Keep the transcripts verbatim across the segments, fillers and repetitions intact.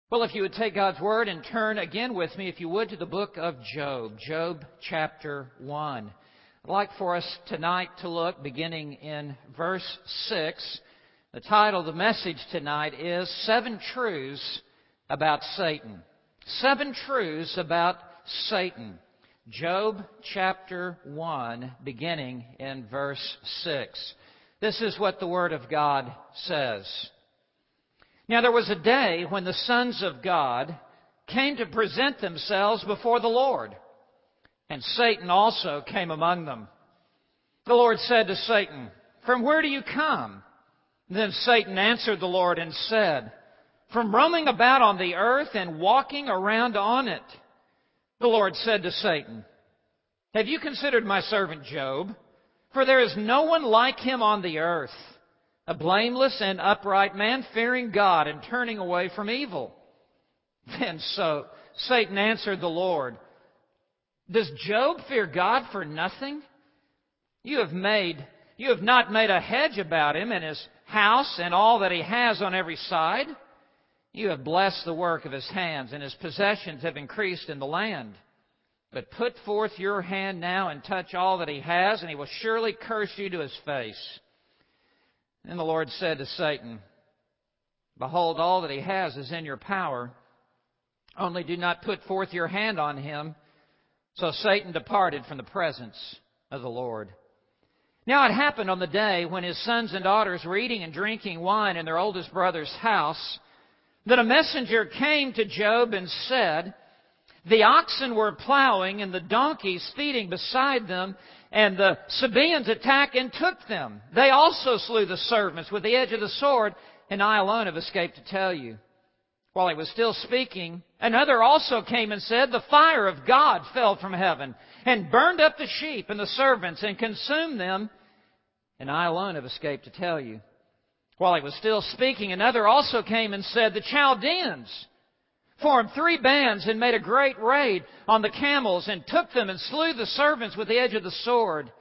Well, if you would take God's Word and turn again with me, if you would, to the book of Job, Job chapter one. I'd like for us tonight to look, beginning in verse six. The title of the message tonight is Seven Truths About Satan. Seven Truths About Satan. Job chapter one, beginning in verse six. This is what the Word of God says. Now there was a day when the sons of God came to present themselves before the Lord, and Satan also came among them. The Lord said to Satan, "From where do you come?" Then Satan answered the Lord and said, "From roaming about on the earth and walking around on it." The Lord said to Satan, "Have you considered my servant Job? For there is no one like him on the earth, a blameless and upright man, fearing God and turning away from evil." Then so Satan answered the Lord, "Does Job fear God for nothing? You have made, you have not made a hedge about him and his house and all that he has on every side. You have blessed the work of his hands, and his possessions have increased in the land. But put forth your hand now and touch all that he has, and he will surely curse you to his face." And the Lord said to Satan, "Behold, all that he has is in your power. Only do not put forth your hand on him." So Satan departed from the presence of the Lord. Now it happened on the day when his sons and daughters were eating and drinking wine in their oldest brother's house, that a messenger came to Job and said, "The oxen were plowing and the donkeys feeding beside them, and the Sabaeans attacked and took them. They also slew the servants with the edge of the sword, and I alone have escaped to tell you." While he was still speaking, another also came and said, "The fire of God fell from heaven and burned up the sheep and the servants and consumed them, and I alone have escaped to tell you." While he was still speaking, another also came and said, "The Chaldeans formed three bands and made a great raid on the camels and took them and slew the servants with the edge of the sword,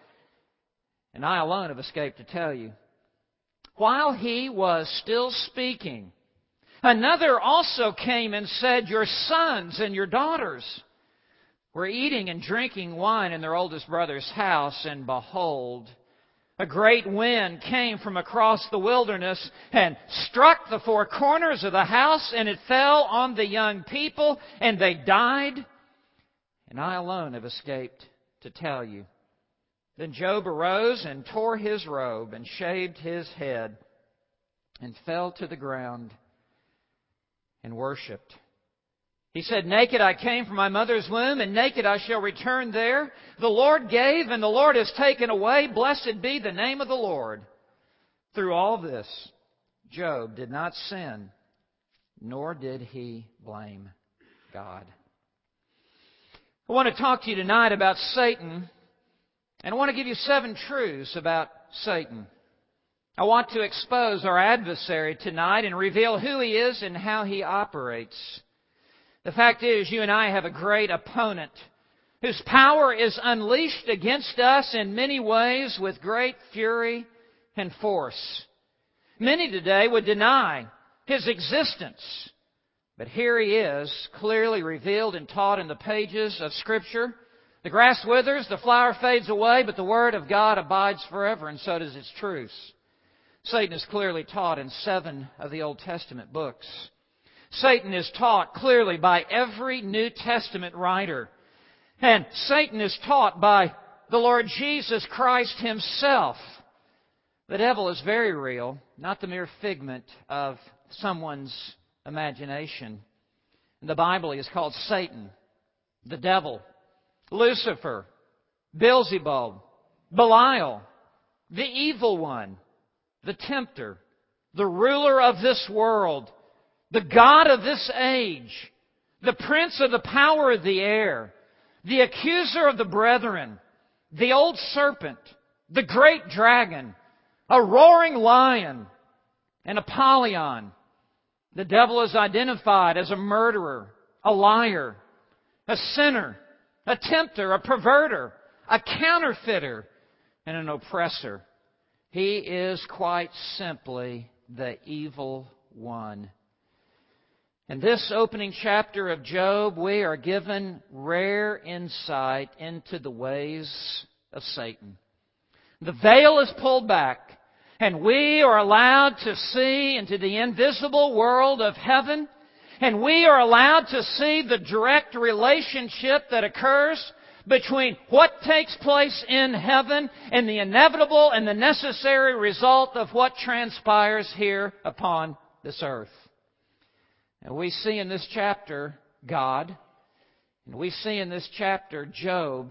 and I alone have escaped to tell you." While he was still speaking, another also came and said, "Your sons and your daughters were eating and drinking wine in their oldest brother's house, and behold, a great wind came from across the wilderness and struck the four corners of the house, and it fell on the young people, and they died, and I alone have escaped to tell you." Then Job arose and tore his robe and shaved his head and fell to the ground and worshipped. He said, "Naked I came from my mother's womb, and naked I shall return there. The Lord gave, and the Lord has taken away. Blessed be the name of the Lord." Through all this, Job did not sin, nor did he blame God. I want to talk to you tonight about Satan, and I want to give you seven truths about Satan. I want to expose our adversary tonight and reveal who he is and how he operates. The fact is, you and I have a great opponent whose power is unleashed against us in many ways with great fury and force. Many today would deny his existence, but here he is, clearly revealed and taught in the pages of Scripture. The grass withers, the flower fades away, but the Word of God abides forever, and so does its truths. Satan is clearly taught in seven of the Old Testament books. Satan is taught clearly by every New Testament writer. And Satan is taught by the Lord Jesus Christ Himself. The devil is very real, not the mere figment of someone's imagination. In the Bible, he is called Satan, the devil, Lucifer, Beelzebub, Belial, the evil one, the tempter, the ruler of this world, the God of this age, the prince of the power of the air, the accuser of the brethren, the old serpent, the great dragon, a roaring lion, and Apollyon. The devil is identified as a murderer, a liar, a sinner, a tempter, a perverter, a counterfeiter, and an oppressor. He is quite simply the evil one. In this opening chapter of Job, we are given rare insight into the ways of Satan. The veil is pulled back, and we are allowed to see into the invisible world of heaven, and we are allowed to see the direct relationship that occurs between what takes place in heaven and the inevitable and the necessary result of what transpires here upon this earth. And we see in this chapter God, and we see in this chapter Job,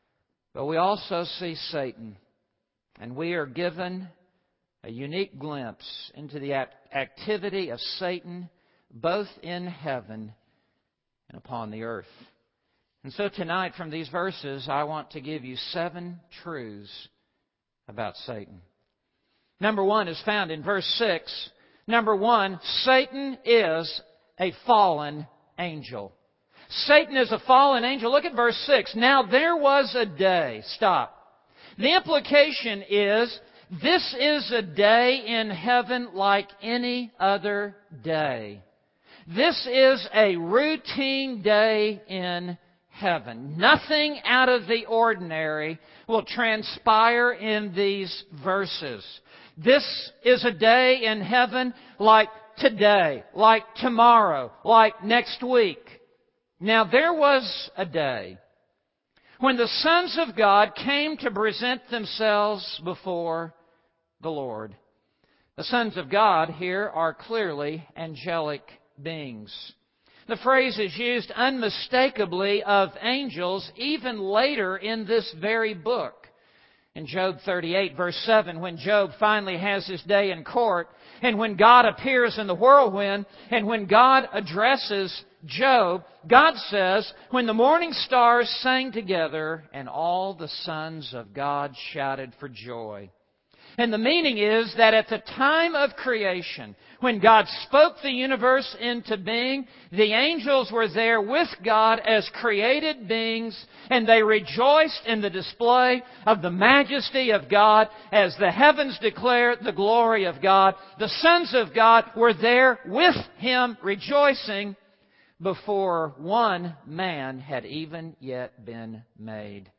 but we also see Satan. And we are given a unique glimpse into the activity of Satan both in heaven and upon the earth. And so tonight from these verses I want to give you seven truths about Satan. Number one is found in verse six. Number one, Satan is a fallen angel. Satan is a fallen angel. Look at verse six. Now there was a day. Stop. The implication is this is a day in heaven like any other day. This is a routine day in heaven. Nothing out of the ordinary will transpire in these verses. This is a day in heaven like today, like tomorrow, like next week. Now there was a day when the sons of God came to present themselves before the Lord. The sons of God here are clearly angelic beings. The phrase is used unmistakably of angels even later in this very book. In Job thirty-eight, verse seven, when Job finally has his day in court, and when God appears in the whirlwind, and when God addresses Job, God says, when the morning stars sang together, and all the sons of God shouted for joy. And the meaning is that at the time of creation, when God spoke the universe into being, the angels were there with God as created beings, and they rejoiced in the display of the majesty of God as the heavens declare the glory of God. The sons of God were there with Him rejoicing before one man had even yet been made.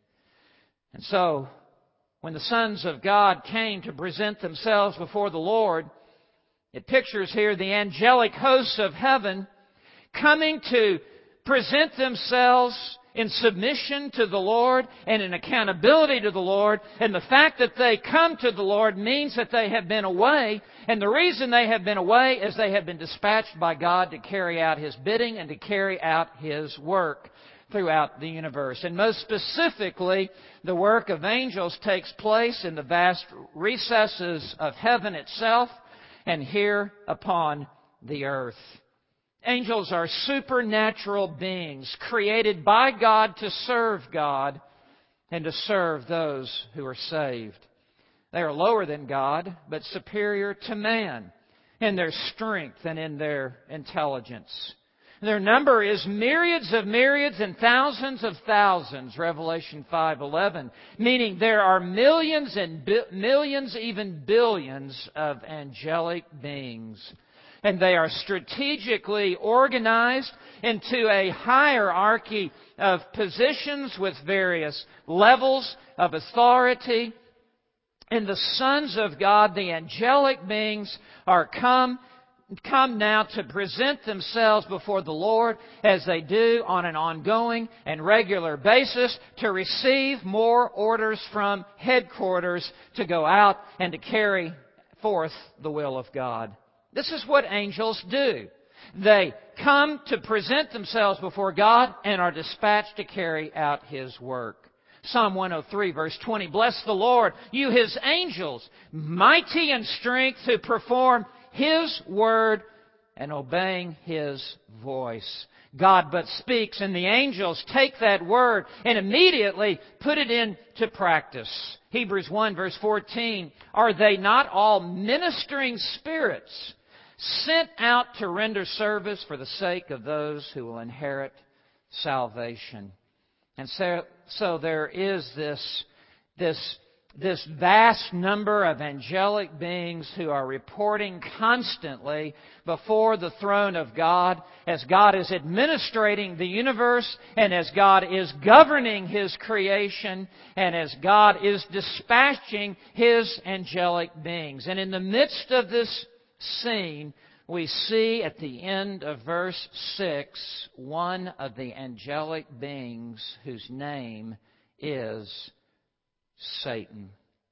And so, when the sons of God came to present themselves before the Lord, it pictures here the angelic hosts of heaven coming to present themselves in submission to the Lord and in accountability to the Lord. And the fact that they come to the Lord means that they have been away. And the reason they have been away is they have been dispatched by God to carry out His bidding and to carry out His work throughout the universe. And most specifically, the work of angels takes place in the vast recesses of heaven itself and here upon the earth. Angels are supernatural beings created by God to serve God and to serve those who are saved. They are lower than God, but superior to man in their strength and in their intelligence. Their number is myriads of myriads and thousands of thousands, Revelation five eleven, meaning there are millions and bi- millions, even billions of angelic beings. And they are strategically organized into a hierarchy of positions with various levels of authority. And the sons of God, the angelic beings, are come come now to present themselves before the Lord as they do on an ongoing and regular basis to receive more orders from headquarters to go out and to carry forth the will of God. This is what angels do. They come to present themselves before God and are dispatched to carry out His work. Psalm one oh three, verse twenty, Bless the Lord, you His angels, mighty in strength, who perform His word and obeying His voice. God but speaks, and the angels take that word and immediately put it into practice. Hebrews one, verse fourteen, Are they not all ministering spirits sent out to render service for the sake of those who will inherit salvation? And so, so there is this, this this vast number of angelic beings who are reporting constantly before the throne of God as God is administrating the universe and as God is governing His creation and as God is dispatching His angelic beings. And in the midst of this scene, we see at the end of verse six one of the angelic beings whose name is Satan.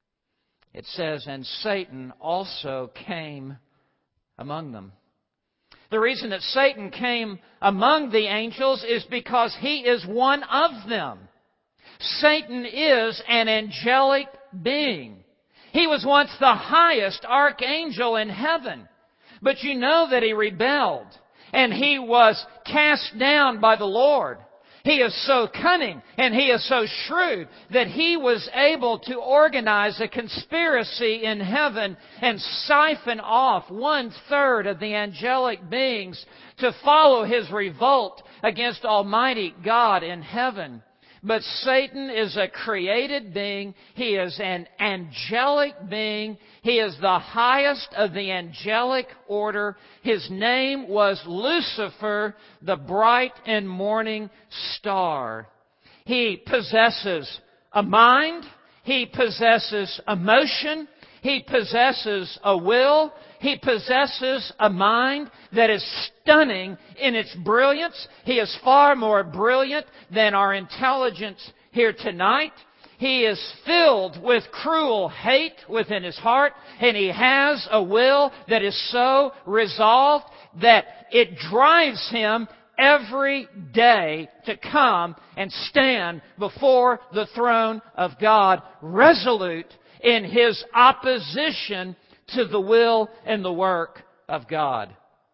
It says, and Satan also came among them. The reason that Satan came among the angels is because he is one of them. Satan is an angelic being. He was once the highest archangel in heaven. But you know that he rebelled, and he was cast down by the Lord. He is so cunning and he is so shrewd that he was able to organize a conspiracy in heaven and siphon off one third of the angelic beings to follow his revolt against Almighty God in heaven. But Satan is a created being. He is an angelic being. He is the highest of the angelic order. His name was Lucifer, the bright and morning star. He possesses a mind. He possesses emotion. He possesses a will. He possesses a mind that is stunning in its brilliance. He is far more brilliant than our intelligence here tonight. He is filled with cruel hate within his heart, and he has a will that is so resolved that it drives him every day to come and stand before the throne of God, resolute in his opposition to the will and the work of God.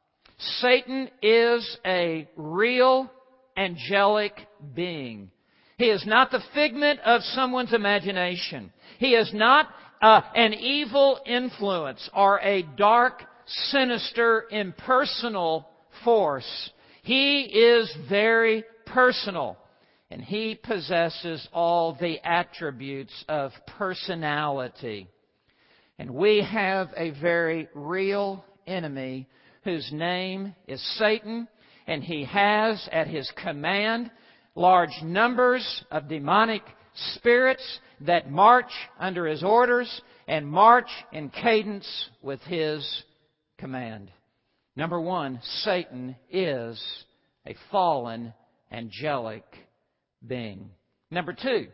Satan is a real angelic being. He is not the figment of someone's imagination. He is not uh, an evil influence or a dark, sinister, impersonal force. He is very personal, and he possesses all the attributes of personality. And we have a very real enemy whose name is Satan, and he has at his command large numbers of demonic spirits that march under his orders and march in cadence with his command. Number one, Satan is a fallen angelic being. Number two,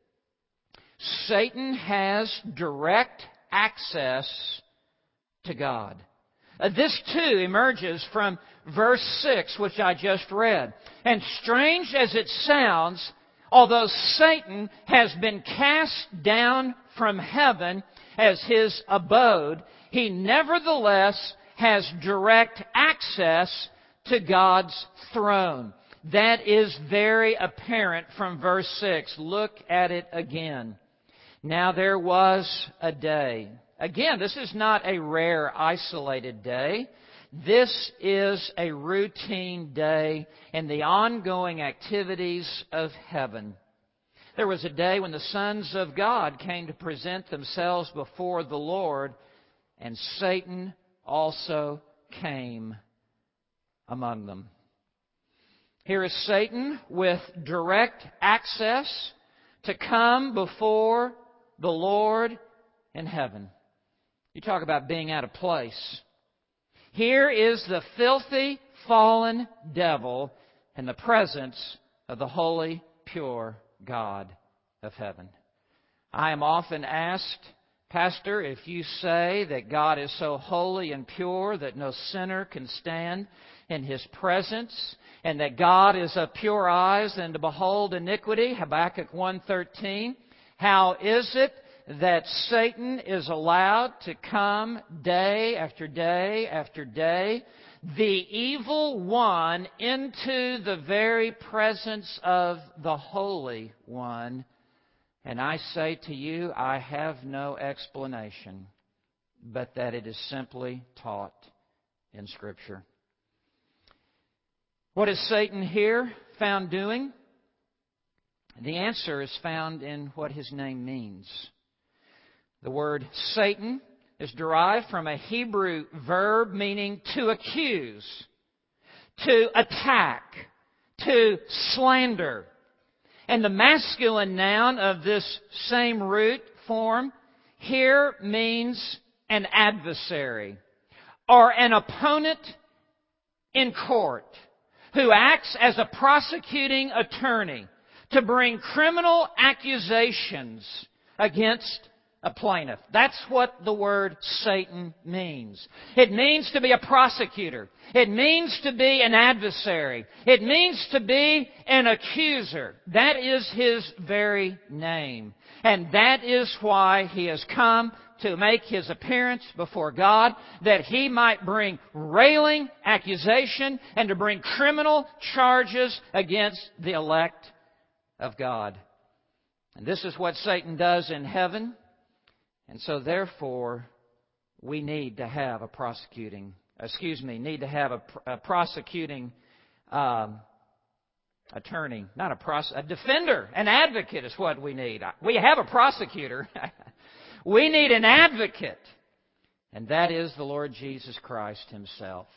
Satan has direct access to God. Uh, this too emerges from verse six, which I just read. And strange as it sounds, although Satan has been cast down from heaven as his abode, he nevertheless has direct access to God's throne. That is very apparent from verse six. Look at it again. Now there was a day. Again, this is not a rare, isolated day. This is a routine day in the ongoing activities of heaven. There was a day when the sons of God came to present themselves before the Lord, and Satan also came among them. Here is Satan with direct access to come before the Lord in heaven. You talk about being out of place. Here is the filthy, fallen devil in the presence of the holy, pure God of heaven. I am often asked, Pastor, if you say that God is so holy and pure that no sinner can stand in His presence, and that God is of pure eyes than to behold iniquity, Habakkuk one thirteen, how is it that Satan is allowed to come day after day after day, the evil one, into the very presence of the Holy One? And I say to you, I have no explanation, but that it is simply taught in Scripture. What is Satan here found doing? The answer is found in what his name means. The word Satan is derived from a Hebrew verb meaning to accuse, to attack, to slander. And the masculine noun of this same root form here means an adversary or an opponent in court who acts as a prosecuting attorney to bring criminal accusations against a plaintiff. That's what the word Satan means. It means to be a prosecutor. It means to be an adversary. It means to be an accuser. That is his very name. And that is why he has come to make his appearance before God, that he might bring railing accusation and to bring criminal charges against the elect of God. And this is what Satan does in heaven. And so therefore, we need to have a prosecuting, excuse me, need to have a, a prosecuting um, attorney, not a pros, a defender, an advocate is what we need. We have a prosecutor. We need an advocate. And that is the Lord Jesus Christ Himself.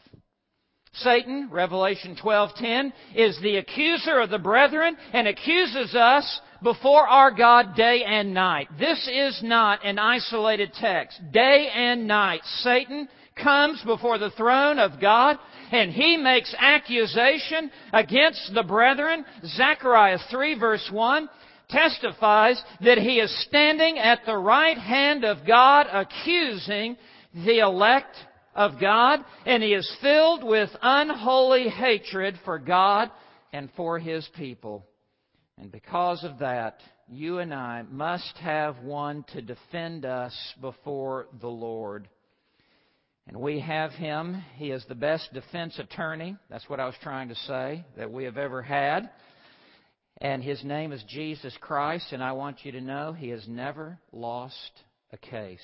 Satan, Revelation twelve ten, is the accuser of the brethren and accuses us before our God day and night. This is not an isolated text. Day and night, Satan comes before the throne of God and he makes accusation against the brethren. Zechariah three verse one testifies that he is standing at the right hand of God accusing the elect of God, and he is filled with unholy hatred for God and for His people. And because of that, you and I must have one to defend us before the Lord. And we have Him. He is the best defense attorney. That's what I was trying to say, that we have ever had. And His name is Jesus Christ, and I want you to know He has never lost a case.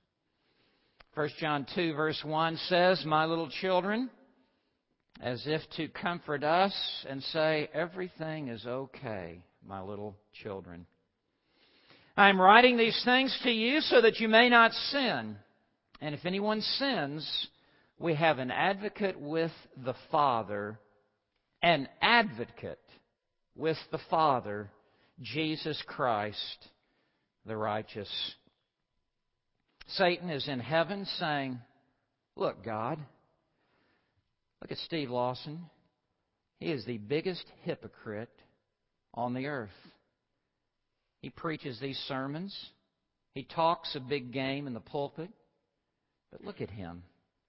First John two verse one says, "My little children," as if to comfort us and say, everything is okay, my little children. "I am writing these things to you so that you may not sin. And if anyone sins, we have an advocate with the Father, an advocate with the Father, Jesus Christ, the righteous." Satan is in heaven saying, "Look, God, look at Steve Lawson. He is the biggest hypocrite on the earth. He preaches these sermons. He talks a big game in the pulpit. But look at him.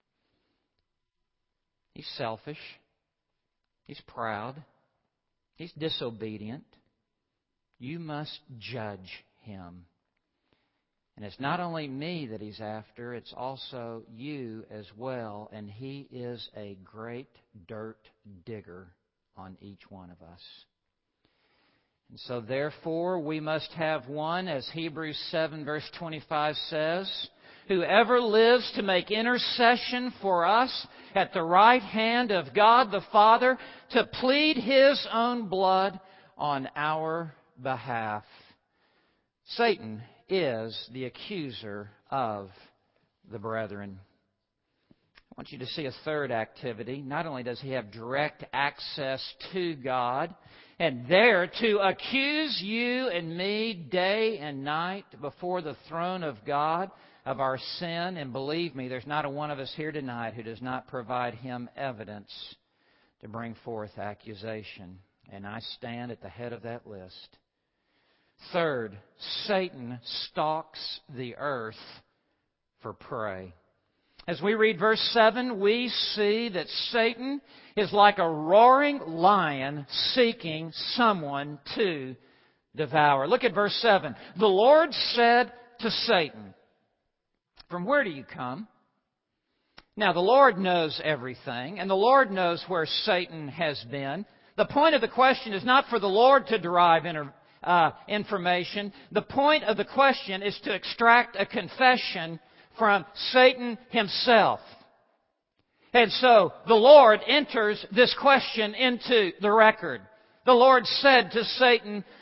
He's selfish. He's proud. He's disobedient. You must judge him. And it's not only me that he's after, it's also you as well. And he is a great dirt digger on each one of us. And so therefore we must have one, as Hebrews seven verse twenty-five says, whoever lives to make intercession for us at the right hand of God the Father to plead His own blood on our behalf. Satan is the accuser of the brethren. I want you to see a third activity. Not only does he have direct access to God, and there to accuse you and me day and night before the throne of God of our sin. And believe me, there's not a one of us here tonight who does not provide him evidence to bring forth accusation. And I stand at the head of that list. Third, Satan stalks the earth for prey. As we read verse seven, we see that Satan is like a roaring lion seeking someone to devour. Look at verse seven. The Lord said to Satan, "From where do you come?" Now, the Lord knows everything, and the Lord knows where Satan has been. The point of the question is not for the Lord to derive inter- uh, information. The point of the question is to extract a confession from Satan himself. And so the Lord enters this question into the record. The Lord said to Satan,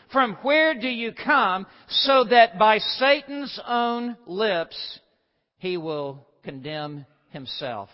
From where do you come? So that by Satan's own lips he will condemn himself.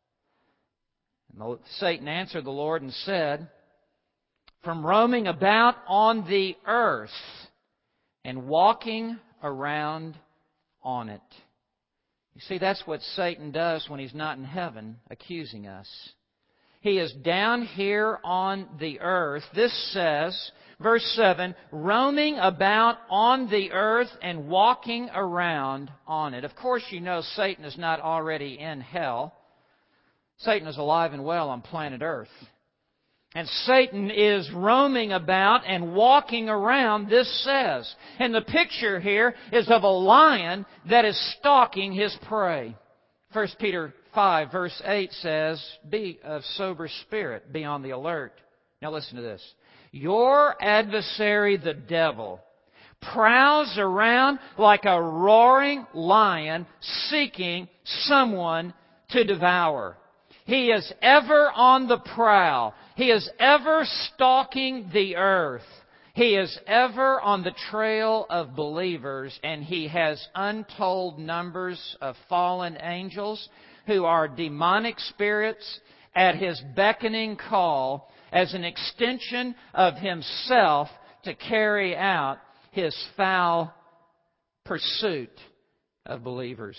And Satan answered the Lord and said, from roaming about on the earth and walking around on it. You see, that's what Satan does when he's not in heaven, accusing us. He is down here on the earth. This says, verse seven, roaming about on the earth and walking around on it. Of course, you know Satan is not already in hell. Satan is alive and well on planet Earth. And Satan is roaming about and walking around, this says. And the picture here is of a lion that is stalking his prey. First Peter five verse eight says, be of sober spirit, be on the alert. Now listen to this. Your adversary, the devil, prowls around like a roaring lion seeking someone to devour. He is ever on the prowl. He is ever stalking the earth. He is ever on the trail of believers, and he has untold numbers of fallen angels who are demonic spirits at his beckoning call as an extension of himself to carry out his foul pursuit of believers.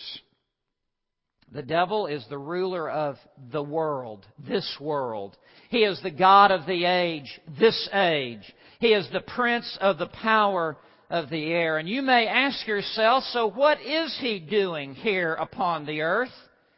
The devil is the ruler of the world, this world. He is the god of the age, this age. He is the prince of the power of the air. And you may ask yourself, so what is he doing here upon the earth?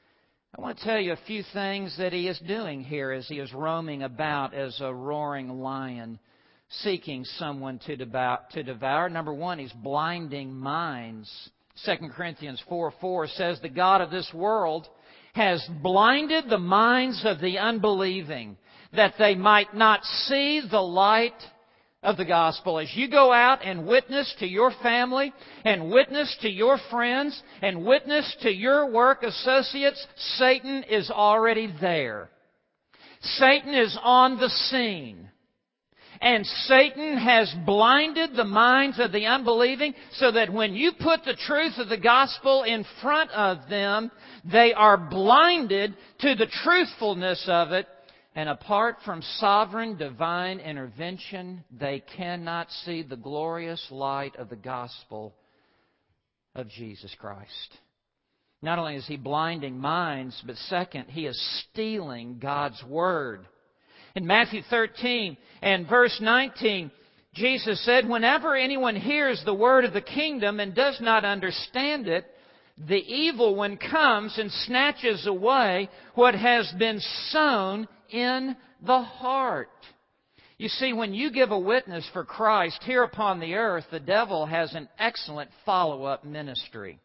I want to tell you a few things that he is doing here as he is roaming about as a roaring lion, seeking someone to devour. Number one, he's blinding minds. Second Corinthians four four says, the god of this world has blinded the minds of the unbelieving, that they might not see the light of the gospel. As you go out and witness to your family, and witness to your friends, and witness to your work associates, Satan is already there. Satan is on the scene. And Satan has blinded the minds of the unbelieving so that when you put the truth of the gospel in front of them, they are blinded to the truthfulness of it. And apart from sovereign divine intervention, they cannot see the glorious light of the gospel of Jesus Christ. Not only is he blinding minds, but second, he is stealing God's Word. In Matthew thirteen and verse nineteen, Jesus said, whenever anyone hears the word of the kingdom and does not understand it, the evil one comes and snatches away what has been sown in the heart. You see, when you give a witness for Christ here upon the earth, the devil has an excellent follow-up ministry.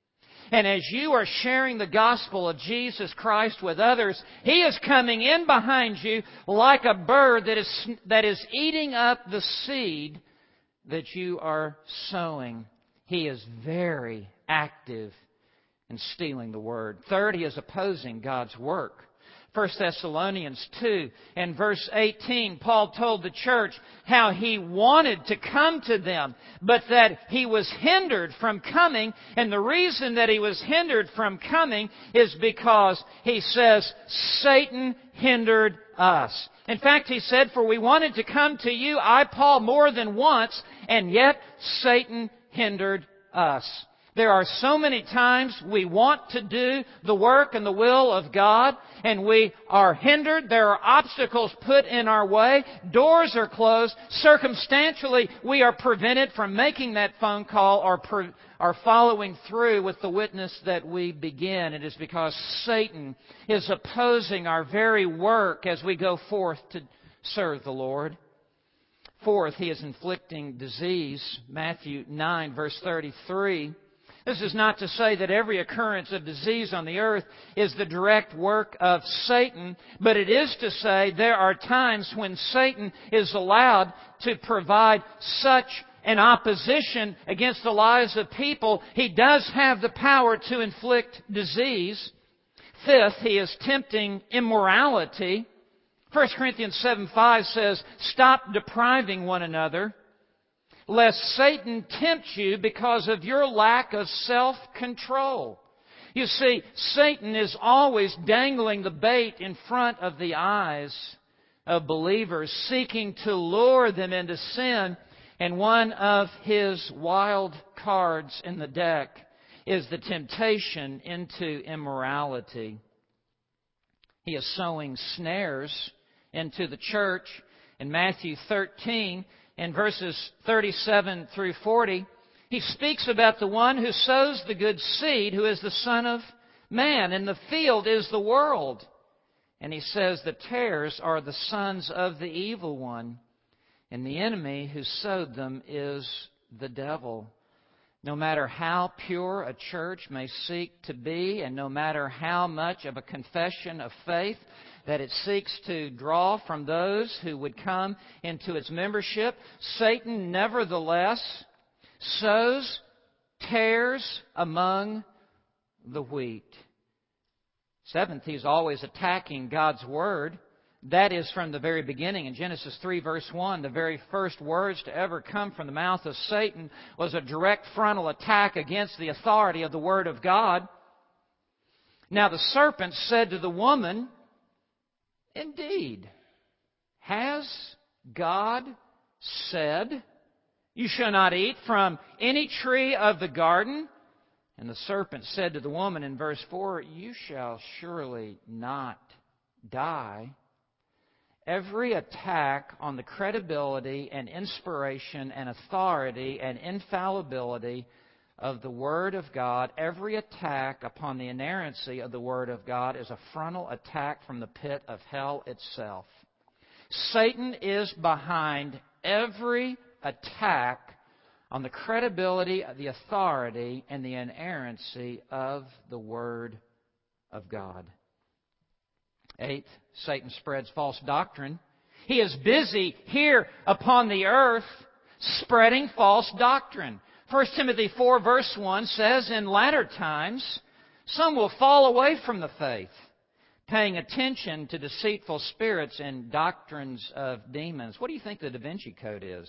And as you are sharing the gospel of Jesus Christ with others, he is coming in behind you like a bird that is, that is eating up the seed that you are sowing. He is very active in stealing the word. Third, he is opposing God's work. First Thessalonians two and verse eighteen, Paul told the church how he wanted to come to them, but that he was hindered from coming. And the reason that he was hindered from coming is because, he says, Satan hindered us. In fact, he said, for we wanted to come to you, I, Paul, more than once, and yet Satan hindered us. There are so many times we want to do the work and the will of God, and we are hindered. There are obstacles put in our way. Doors are closed. Circumstantially, we are prevented from making that phone call or, pre- or following through with the witness that we begin. It is because Satan is opposing our very work as we go forth to serve the Lord. Fourth, he is inflicting disease. Matthew nine, verse thirty-three. This is not to say that every occurrence of disease on the earth is the direct work of Satan, but it is to say there are times when Satan is allowed to provide such an opposition against the lives of people. He does have the power to inflict disease. Fifth, he is tempting immorality. First Corinthians seven five says, stop depriving one another. lest Satan tempt you because of your lack of self-control. You see, Satan is always dangling the bait in front of the eyes of believers, seeking to lure them into sin. And one of his wild cards in the deck is the temptation into immorality. He is sowing snares into the church. In Matthew thirteen, in verses thirty-seven through forty, he speaks about the one who sows the good seed, who is the Son of Man. And the field is the world. And he says the tares are the sons of the evil one. And the enemy who sowed them is the devil. No matter how pure a church may seek to be, and no matter how much of a confession of faith that it seeks to draw from those who would come into its membership, Satan nevertheless sows tares among the wheat. Seventh, he's always attacking God's Word. That is from the very beginning. In Genesis three, verse one, the very first words to ever come from the mouth of Satan was a direct frontal attack against the authority of the Word of God. Now the serpent said to the woman, "Indeed, has God said, 'You shall not eat from any tree of the garden'?" And the serpent said to the woman in verse four, "You shall surely not die." Every attack on the credibility and inspiration and authority and infallibility of the Word of God, every attack upon the inerrancy of the Word of God is a frontal attack from the pit of hell itself. Satan is behind every attack on the credibility, the authority, and the inerrancy of the Word of God. Eighth, Satan spreads false doctrine. He is busy here upon the earth spreading false doctrine. First Timothy four verse one says, "In latter times some will fall away from the faith, paying attention to deceitful spirits and doctrines of demons." What do you think the Da Vinci Code is?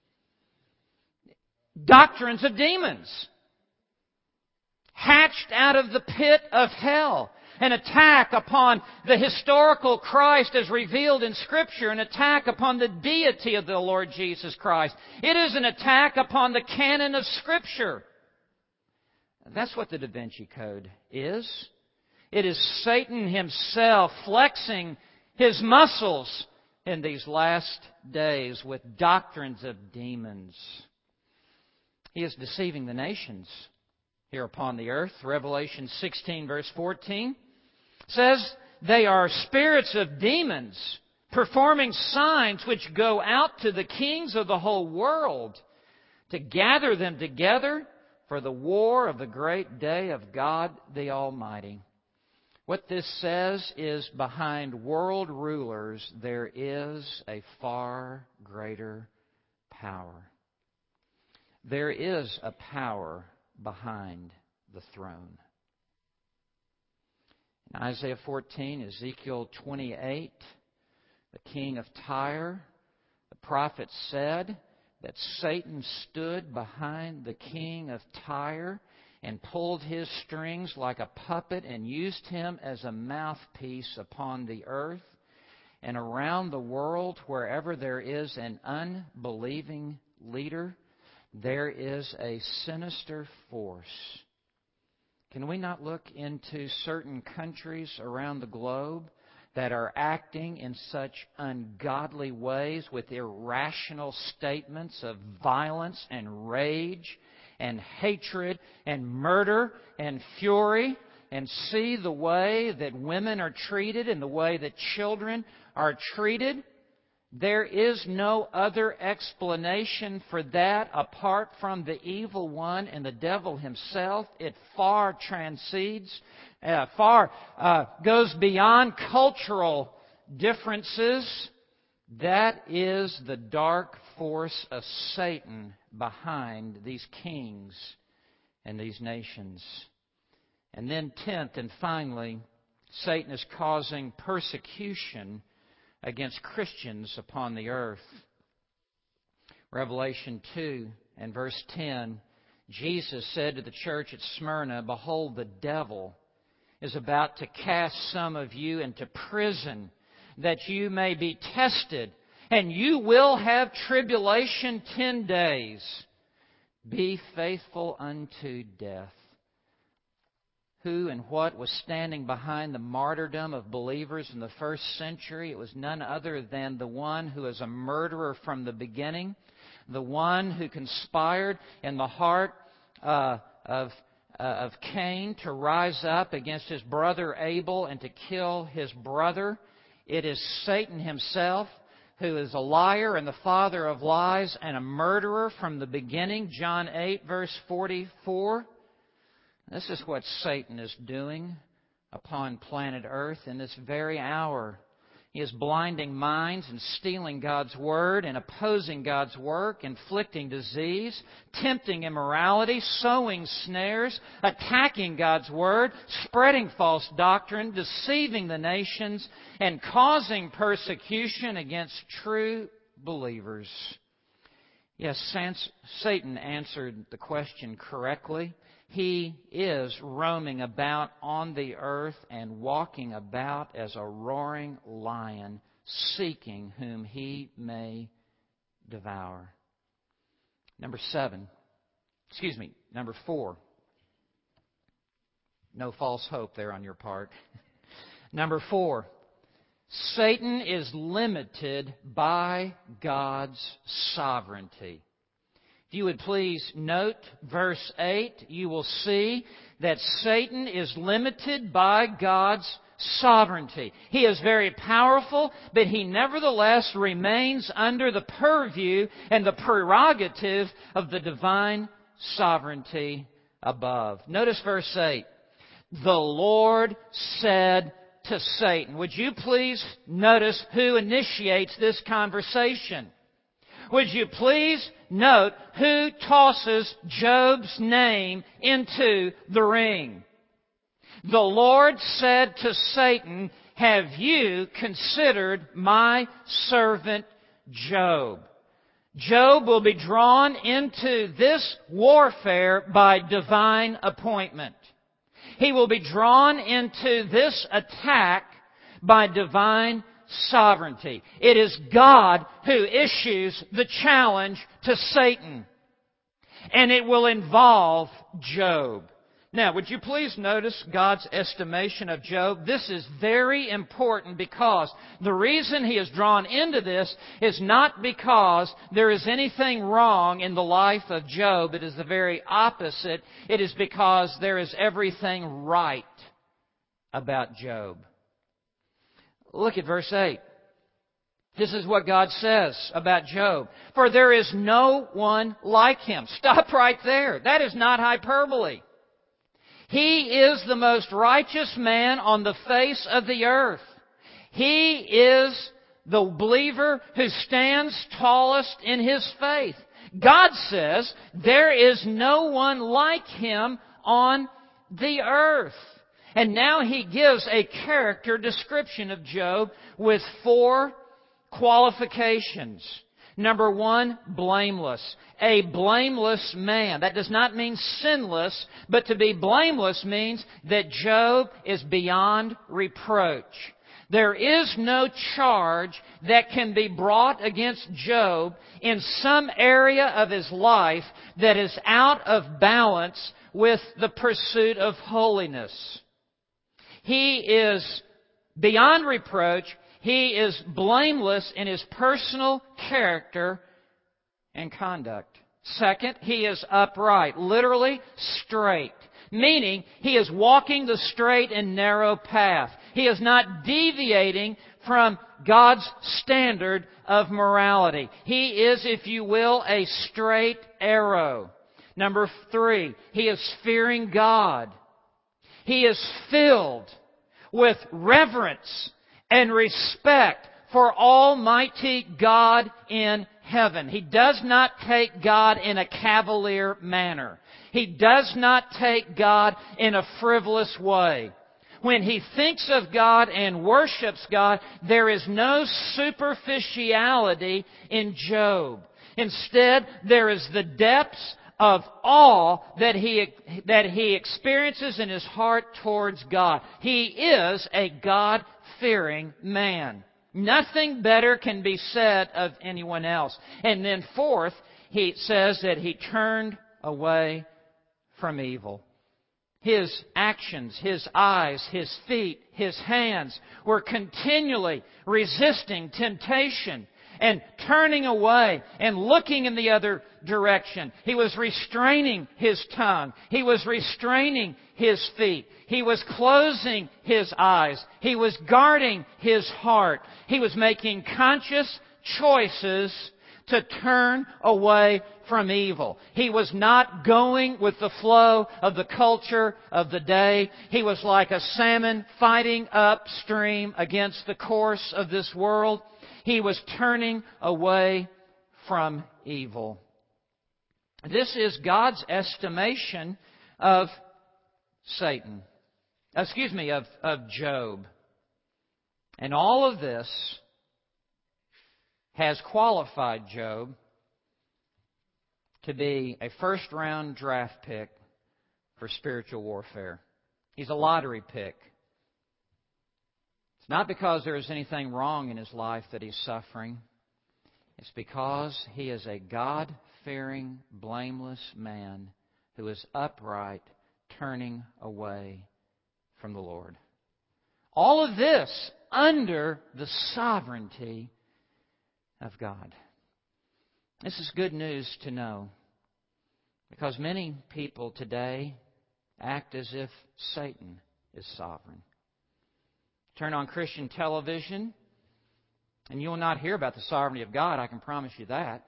Doctrines of demons. Hatched out of the pit of hell. An attack upon the historical Christ as revealed in Scripture. An attack upon the deity of the Lord Jesus Christ. It is an attack upon the canon of Scripture. That's what the Da Vinci Code is. It is Satan himself flexing his muscles in these last days with doctrines of demons. He is deceiving the nations here upon the earth. Revelation sixteen verse fourteen says, "They are spirits of demons, performing signs which go out to the kings of the whole world, to gather them together for the war of the great day of God the Almighty." What this says is, behind world rulers there is a far greater power. There is a power behind the throne. In Isaiah fourteen, Ezekiel twenty-eight, the king of Tyre, the prophet said that Satan stood behind the king of Tyre and pulled his strings like a puppet and used him as a mouthpiece upon the earth. And around the world, wherever there is an unbelieving leader, there is a sinister force. Can we not look into certain countries around the globe that are acting in such ungodly ways with irrational statements of violence and rage and hatred and murder and fury, and see the way that women are treated and the way that children are treated? There is no other explanation for that apart from the evil one and the devil himself. It far transcends, uh, far uh, goes beyond cultural differences. That is the dark force of Satan behind these kings and these nations. And then tenth and finally, Satan is causing persecution against Christians upon the earth. Revelation two and verse ten, Jesus said to the church at Smyrna, "Behold, the devil is about to cast some of you into prison, that you may be tested, and you will have tribulation ten days. Be faithful unto death." Who and what was standing behind the martyrdom of believers in the first century? It was none other than the one who is a murderer from the beginning, the one who conspired in the heart uh, of, uh, of Cain to rise up against his brother Abel and to kill his brother. It is Satan himself, who is a liar and the father of lies and a murderer from the beginning. John eight, verse forty-four. This is what Satan is doing upon planet Earth in this very hour. He is blinding minds and stealing God's Word and opposing God's work, inflicting disease, tempting immorality, sowing snares, attacking God's Word, spreading false doctrine, deceiving the nations, and causing persecution against true believers. Yes, Satan answered the question correctly. He is roaming about on the earth and walking about as a roaring lion, seeking whom he may devour. Number seven. Excuse me, number four. No false hope there on your part. Number four. Satan is limited by God's sovereignty. If you would please note verse eight, you will see that Satan is limited by God's sovereignty. He is very powerful, but he nevertheless remains under the purview and the prerogative of the divine sovereignty above. Notice verse eight. The Lord said to Satan. Would you please notice who initiates this conversation? Would you please note who tosses Job's name into the ring? The Lord said to Satan, "Have you considered my servant Job?" Job will be drawn into this warfare by divine appointment. He will be drawn into this attack by divine sovereignty. It is God who issues the challenge to Satan. And it will involve Job. Now, would you please notice God's estimation of Job? This is very important because the reason he is drawn into this is not because there is anything wrong in the life of Job. It is the very opposite. It is because there is everything right about Job. Look at verse eight. This is what God says about Job. For there is no one like him. Stop right there. That is not hyperbole. He is the most righteous man on the face of the earth. He is the believer who stands tallest in his faith. God says there is no one like him on the earth. And now he gives a character description of Job with four qualifications. Number one, blameless. A blameless man. That does not mean sinless, but to be blameless means that Job is beyond reproach. There is no charge that can be brought against Job in some area of his life that is out of balance with the pursuit of holiness. He is beyond reproach. He is blameless in his personal character and conduct. Second, he is upright, literally straight, meaning he is walking the straight and narrow path. He is not deviating from God's standard of morality. He is, if you will, a straight arrow. Number three, he is fearing God. He is filled with reverence and respect for Almighty God in heaven. He does not take God in a cavalier manner. He does not take God in a frivolous way. When he thinks of God and worships God, there is no superficiality in Job. Instead, there is the depths of awe that he, that he experiences in his heart towards God. He is a God-fearing man. Nothing better can be said of anyone else. And then fourth, he says that he turned away from evil. His actions, his eyes, his feet, his hands were continually resisting temptation and turning away and looking in the other direction. He was restraining his tongue. He was restraining his feet. He was closing his eyes. He was guarding his heart. He was making conscious choices to turn away from evil. He was not going with the flow of the culture of the day. He was like a salmon fighting upstream against the course of this world. He was turning away from evil. This is God's estimation of Satan. Excuse me, of, of Job. And all of this has qualified Job to be a first-round draft pick for spiritual warfare. He's a lottery pick. It's not because there is anything wrong in his life that he's suffering. It's because he is a God-fearing, blameless man who is upright, turning away from the Lord. All of this under the sovereignty of God. This is good news to know, because many people today act as if Satan is sovereign. Turn on Christian television, and you will not hear about the sovereignty of God, I can promise you that.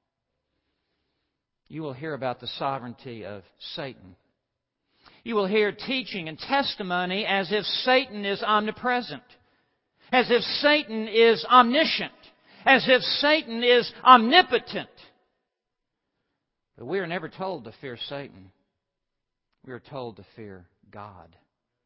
You will hear about the sovereignty of Satan. You will hear teaching and testimony as if Satan is omnipresent, as if Satan is omniscient, as if Satan is omnipotent. But we are never told to fear Satan. We are told to fear God.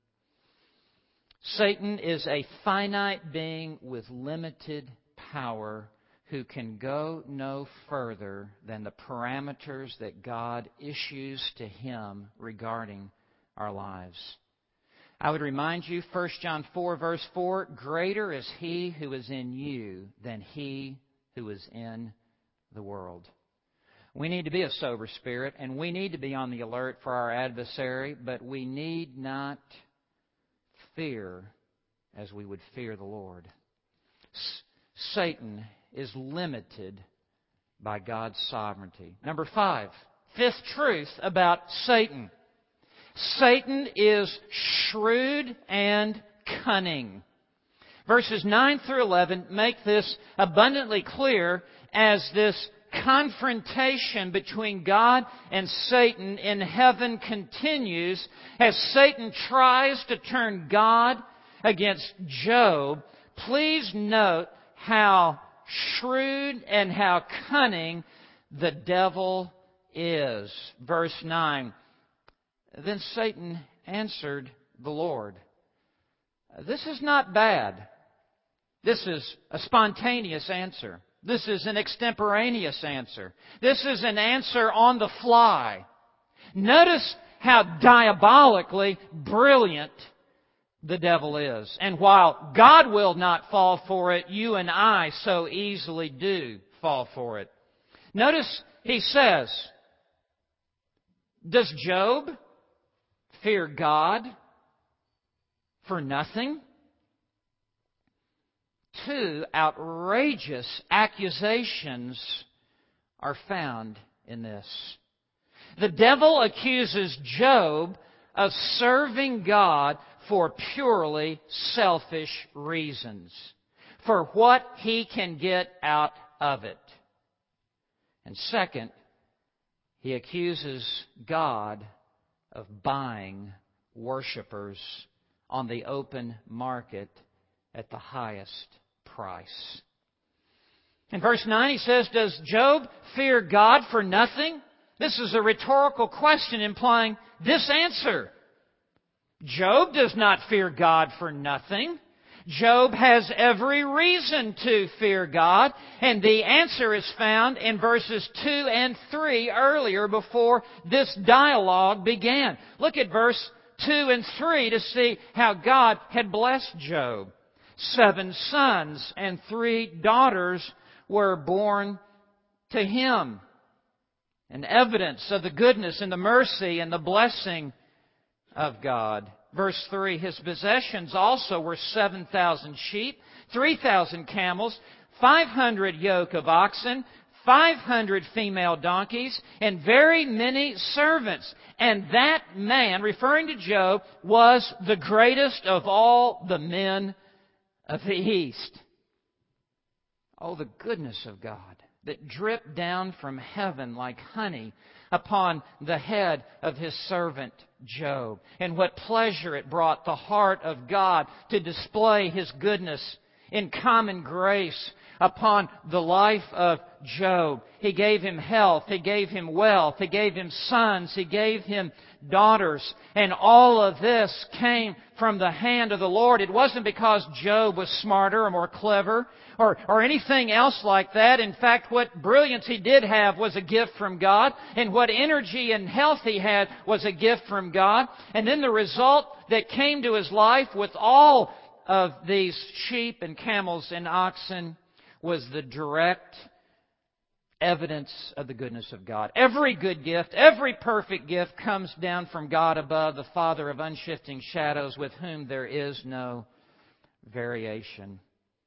Satan is a finite being with limited power who can go no further than the parameters that God issues to him regarding our lives. I would remind you, First John four, verse four, greater is He who is in you than he who is in the world. We need to be a sober spirit, and we need to be on the alert for our adversary, but we need not fear as we would fear the Lord. S- Satan is limited by God's sovereignty. Number five, fifth truth about Satan. Satan is shrewd and cunning. Verses nine through eleven make this abundantly clear as this confrontation between God and Satan in heaven continues, as Satan tries to turn God against Job. Please note how shrewd and how cunning the devil is. Verse nine. Then Satan answered the Lord. This is not bad. This is a spontaneous answer. This is an extemporaneous answer. This is an answer on the fly. Notice how diabolically brilliant the devil is. And while God will not fall for it, you and I so easily do fall for it. Notice he says, does Job fear God for nothing? Two outrageous accusations are found in this. The devil accuses Job of serving God for purely selfish reasons, for what he can get out of it. And second, he accuses God of buying worshipers on the open market at the highest price. In verse nine he says, does Job fear God for nothing? This is a rhetorical question implying this answer. Job does not fear God for nothing. Job has every reason to fear God, and the answer is found in verses two and three earlier before this dialogue began. Look at verse two and three to see how God had blessed Job. Seven sons and three daughters were born to him. An evidence of the goodness and the mercy and the blessing of God. Verse three, his possessions also were seven thousand sheep, three thousand camels, five hundred yoke of oxen, five hundred female donkeys, and very many servants. And that man, referring to Job, was the greatest of all the men of the East. Oh, the goodness of God that dripped down from heaven like honey upon the head of His servant Job. And what pleasure it brought the heart of God to display His goodness in common grace upon the life of Job. He gave him health. He gave him wealth. He gave him sons. He gave him daughters. And all of this came from the hand of the Lord. It wasn't because Job was smarter or more clever or, or anything else like that. In fact, what brilliance he did have was a gift from God. And what energy and health he had was a gift from God. And then the result that came to his life with all of these sheep and camels and oxen was the direct evidence of the goodness of God. Every good gift, every perfect gift comes down from God above, the Father of unshifting shadows, with whom there is no variation.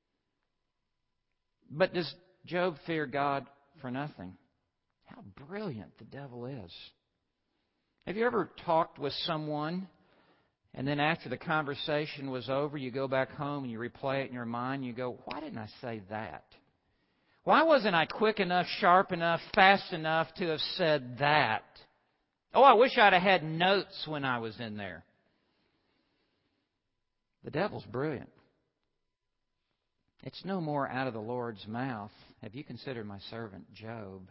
But does Job fear God for nothing? How brilliant the devil is. Have you ever talked with someone, and then after the conversation was over, you go back home and you replay it in your mind, you go, why didn't I say that? Why wasn't I quick enough, sharp enough, fast enough to have said that? Oh, I wish I'd have had notes when I was in there. The devil's brilliant. It's no more out of the Lord's mouth. Have you considered my servant Job?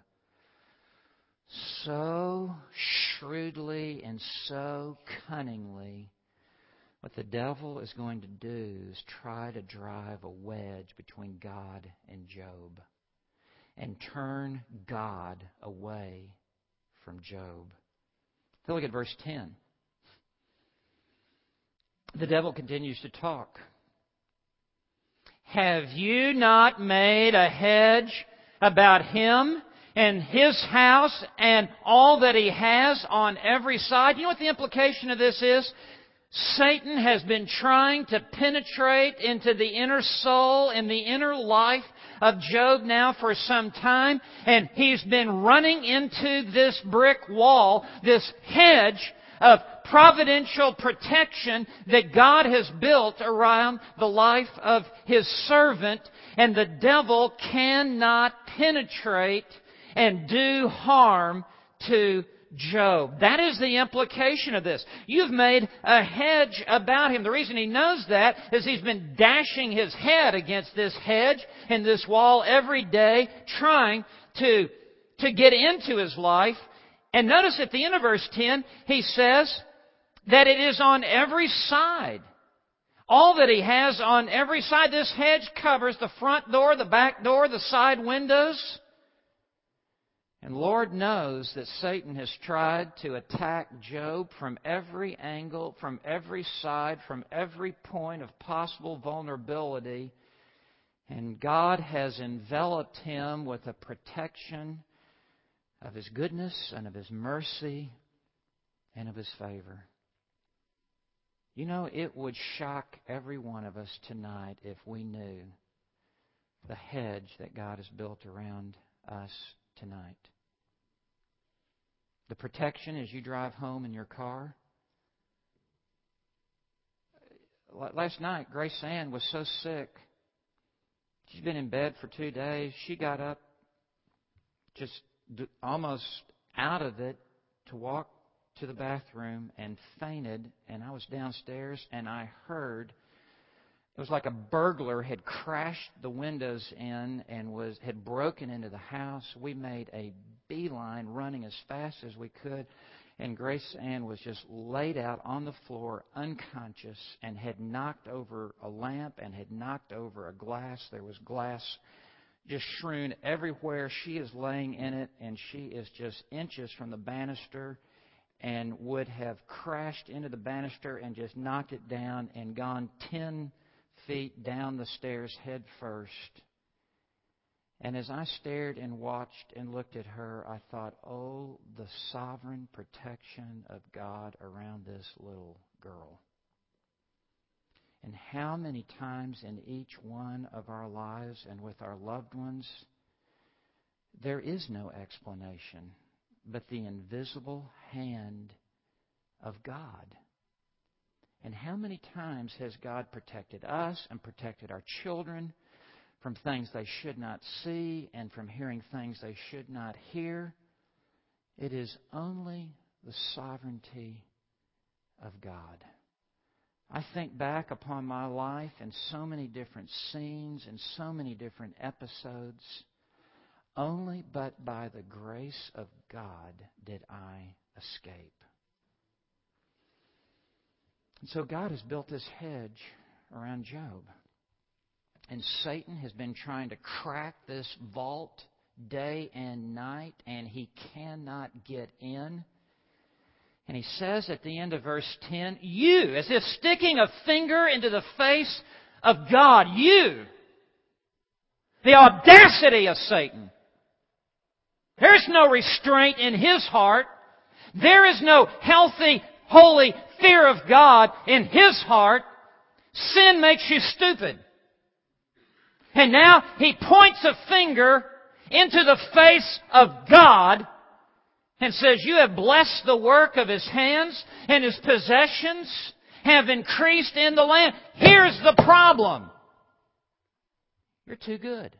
So shrewdly and so cunningly, what the devil is going to do is try to drive a wedge between God and Job and turn God away from Job. So look at verse ten. The devil continues to talk. Have you not made a hedge about him and his house and all that he has on every side? You know what the implication of this is? Satan has been trying to penetrate into the inner soul and the inner life of Job now for some time, and he's been running into this brick wall, this hedge of providential protection that God has built around the life of His servant, and the devil cannot penetrate and do harm to Job. That is the implication of this. You've made a hedge about him. The reason he knows that is he's been dashing his head against this hedge and this wall every day, trying to, to get into his life. And notice at the end of verse ten, he says that it is on every side. All that he has on every side. This hedge covers the front door, the back door, the side windows. And Lord knows that Satan has tried to attack Job from every angle, from every side, from every point of possible vulnerability. And God has enveloped him with a protection of His goodness and of His mercy and of His favor. You know, it would shock every one of us tonight if we knew the hedge that God has built around us tonight. The protection as you drive home in your car. Last night, Grace Ann was so sick. She's been in bed for two days. She got up just almost out of it to walk to the bathroom and fainted. And I was downstairs and I heard it was like a burglar had crashed the windows in and was had broken into the house. We made a beeline running as fast as we could. And Grace Ann was just laid out on the floor, unconscious, and had knocked over a lamp and had knocked over a glass. There was glass just strewn everywhere. She is laying in it, and she is just inches from the banister and would have crashed into the banister and just knocked it down and gone ten feet down the stairs head first. And as I stared and watched and looked at her, I thought, oh, the sovereign protection of God around this little girl. And how many times in each one of our lives and with our loved ones, there is no explanation but the invisible hand of God. And how many times has God protected us and protected our children from things they should not see and from hearing things they should not hear? It is only the sovereignty of God. I think back upon my life in so many different scenes and so many different episodes. Only but by the grace of God did I escape. And so God has built this hedge around Job. And Satan has been trying to crack this vault day and night, and he cannot get in. And he says at the end of verse ten, you, as if sticking a finger into the face of God, you, the audacity of Satan. There's no restraint in his heart. There is no healthy, holy fear of God in his heart. Sin makes you stupid. And now he points a finger into the face of God and says, you have blessed the work of his hands, and his possessions have increased in the land. Here's the problem. You're too good.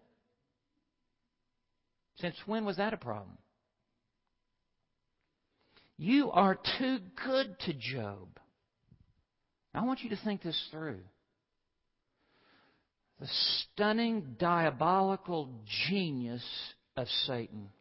Since when was that a problem? You are too good to Job. I want you to think this through. The stunning, diabolical genius of Satan.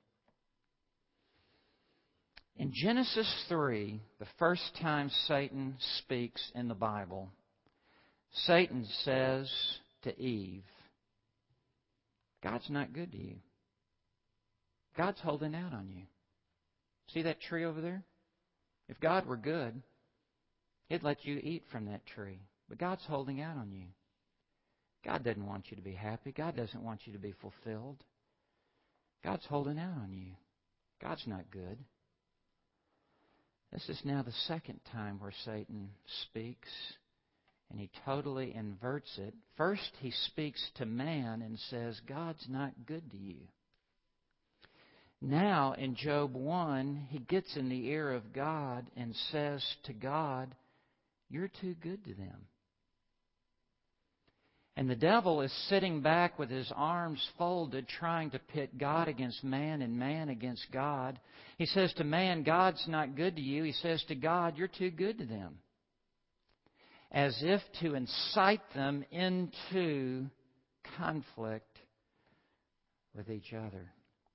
In Genesis three, the first time Satan speaks in the Bible, Satan says to Eve, God's not good to you. God's holding out on you. See that tree over there? If God were good, He'd let you eat from that tree. But God's holding out on you. God doesn't want you to be happy. God doesn't want you to be fulfilled. God's holding out on you. God's not good. This is now the second time where Satan speaks, and he totally inverts it. First, he speaks to man and says, God's not good to you. Now, in Job one, he gets in the ear of God and says to God, you're too good to them. And the devil is sitting back with his arms folded, trying to pit God against man and man against God. He says to man, God's not good to you. He says to God, you're too good to them. As if to incite them into conflict with each other.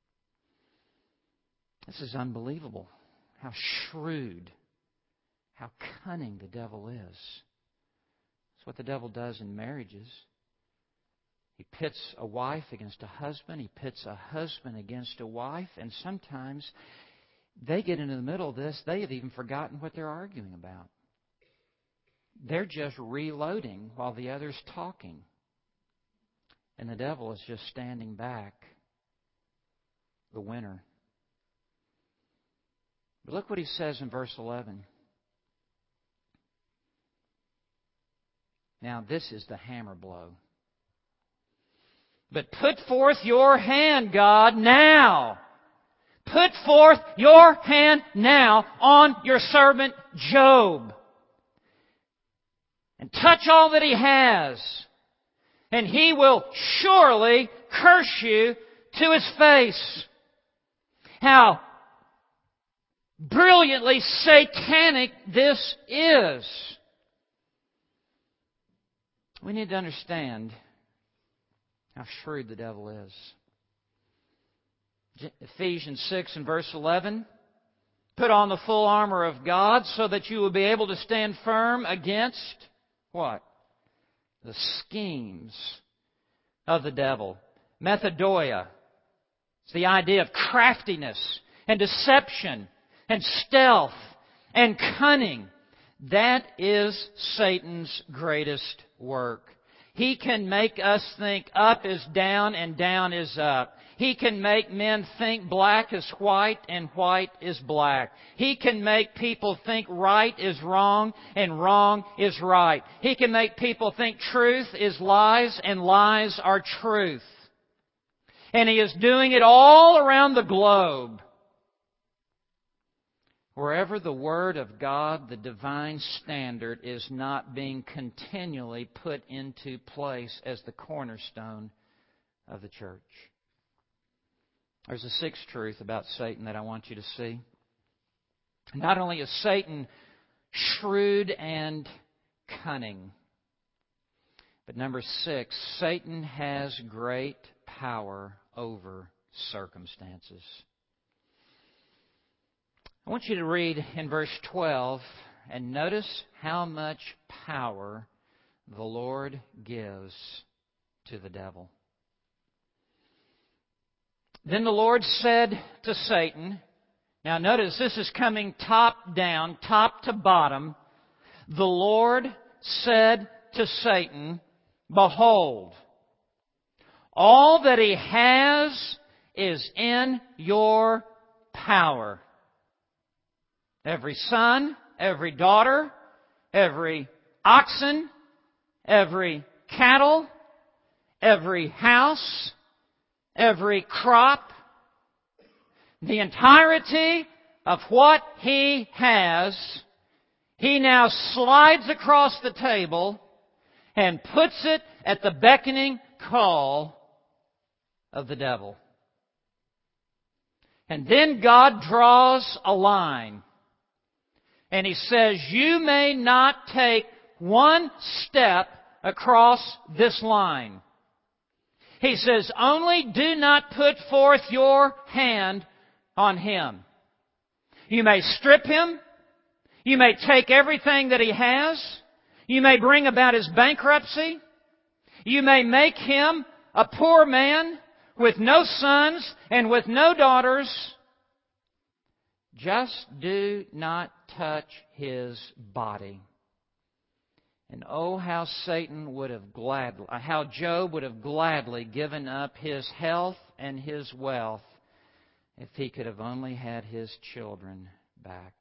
This is unbelievable. How shrewd, how cunning the devil is. It's what the devil does in marriages. He pits a wife against a husband. He pits a husband against a wife. And sometimes they get into the middle of this. They have even forgotten what they're arguing about. They're just reloading while the other's talking. And the devil is just standing back, the winner. But look what he says in verse eleven. Now, this is the hammer blow. But put forth your hand, God, now. Put forth your hand now on your servant Job. And touch all that he has. And he will surely curse you to his face. How brilliantly satanic this is. We need to understand how shrewd the devil is. Ephesians six and verse eleven. Put on the full armor of God so that you will be able to stand firm against what? The schemes of the devil. Methodoia. It's the idea of craftiness and deception and stealth and cunning. That is Satan's greatest work. He can make us think up is down and down is up. He can make men think black is white and white is black. He can make people think right is wrong and wrong is right. He can make people think truth is lies and lies are truth. And he is doing it all around the globe. Wherever the Word of God, the divine standard, is not being continually put into place as the cornerstone of the church. There's a sixth truth about Satan that I want you to see. Not only is Satan shrewd and cunning, but number six, Satan has great power over circumstances. I want you to read in verse twelve and notice how much power the Lord gives to the devil. Then the Lord said to Satan, now notice this is coming top down, top to bottom. The Lord said to Satan, behold, all that he has is in your power. Every son, every daughter, every oxen, every cattle, every house, every crop, the entirety of what he has, he now slides across the table and puts it at the beckoning call of the devil. And then God draws a line. And He says, you may not take one step across this line. He says, only do not put forth your hand on him. You may strip him. You may take everything that he has. You may bring about his bankruptcy. You may make him a poor man with no sons and with no daughters. Just do not touch his body. And oh, how Satan would have gladly, how Job would have gladly given up his health and his wealth if he could have only had his children back.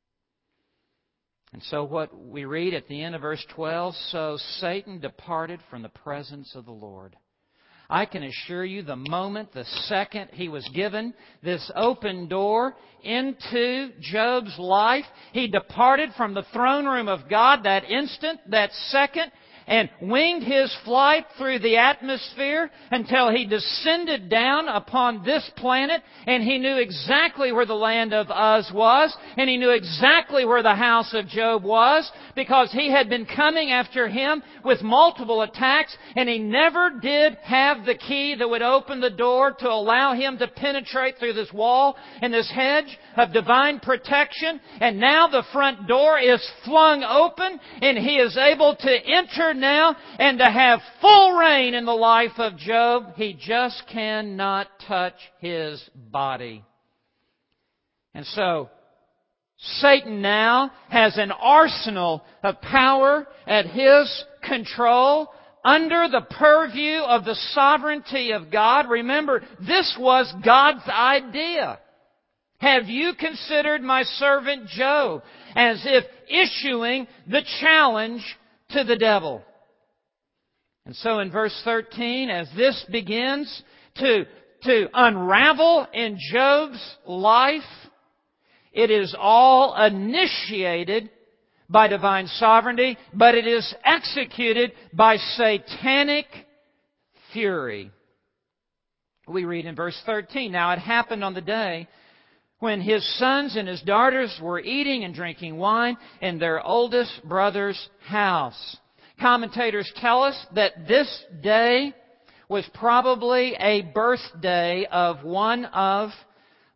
And so what we read at the end of verse twelve, so Satan departed from the presence of the Lord. I can assure you the moment, the second he was given this open door into Job's life, he departed from the throne room of God that instant, that second, and winged his flight through the atmosphere until he descended down upon this planet, and he knew exactly where the land of Uz was, and he knew exactly where the house of Job was, because he had been coming after him with multiple attacks, and he never did have the key that would open the door to allow him to penetrate through this wall and this hedge of divine protection. And now the front door is flung open, and he is able to enter now and to have full reign in the life of Job. He just cannot touch his body. And so Satan now has an arsenal of power at his control under the purview of the sovereignty of God. Remember, this was God's idea. Have you considered my servant Job? As if issuing the challenge to the devil. And so in verse thirteen, as this begins to, to unravel in Job's life, it is all initiated by divine sovereignty, but it is executed by satanic fury. We read in verse thirteen, now it happened on the day when his sons and his daughters were eating and drinking wine in their oldest brother's house. Commentators tell us that this day was probably a birthday of one of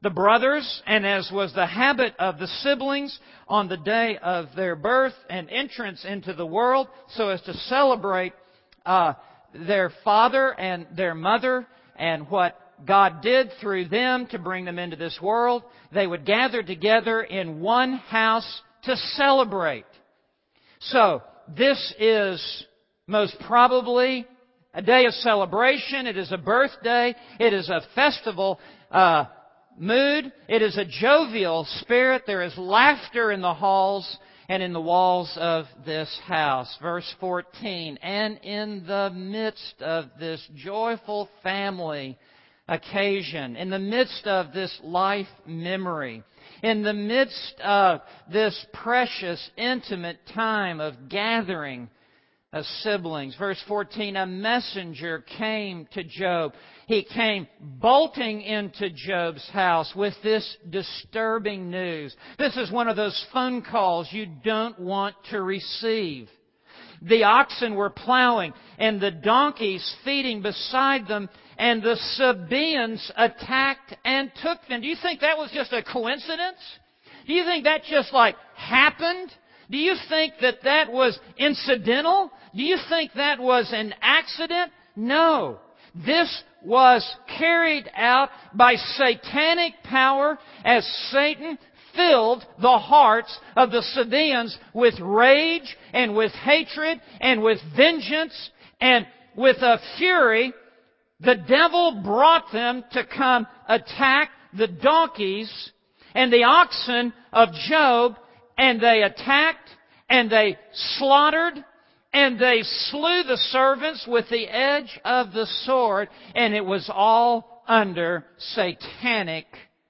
the brothers, and as was the habit of the siblings on the day of their birth and entrance into the world, so as to celebrate uh, their father and their mother and what God did through them to bring them into this world, they would gather together in one house to celebrate. So, this is most probably a day of celebration. It is a birthday. It is a festival uh, mood. It is a jovial spirit. There is laughter in the halls and in the walls of this house. Verse fourteen, and in the midst of this joyful family occasion, in the midst of this life memory, in the midst of this precious, intimate time of gathering of siblings. Verse fourteen, a messenger came to Job. He came bolting into Job's house with this disturbing news. This is one of those phone calls you don't want to receive. The oxen were plowing and the donkeys feeding beside them, and the Sabaeans attacked and took them. Do you think that was just a coincidence? Do you think that just like happened? Do you think that that was incidental? Do you think that was an accident? No. This was carried out by satanic power as Satan filled the hearts of the Sabaeans with rage and with hatred and with vengeance and with a fury. The devil brought them to come attack the donkeys and the oxen of Job, and they attacked and they slaughtered and they slew the servants with the edge of the sword, and it was all under satanic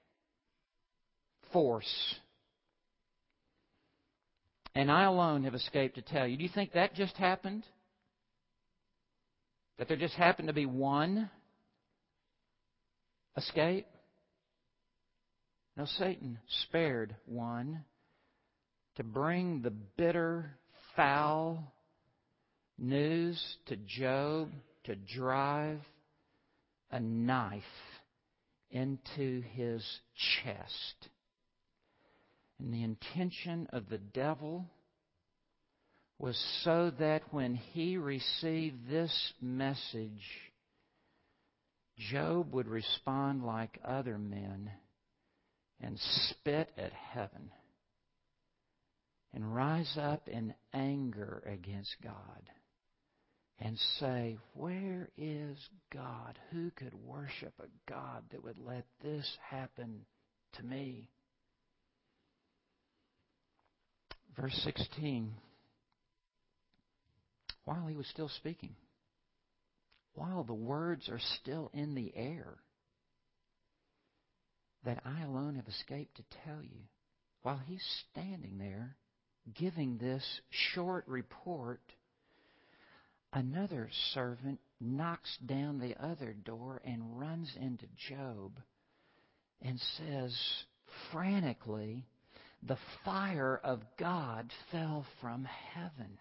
force. And I alone have escaped to tell you. Do you think that just happened? That there just happened to be one escape? No, Satan spared one to bring the bitter, foul news to Job, to drive a knife into his chest. And the intention of the devil was so that when he received this message, Job would respond like other men and spit at heaven and rise up in anger against God and say, where is God? Who could worship a God that would let this happen to me? Verse sixteen, while he was still speaking, while the words are still in the air that I alone have escaped to tell you, while he's standing there giving this short report, another servant knocks down the other door and runs into Job and says frantically, the fire of God fell from heaven.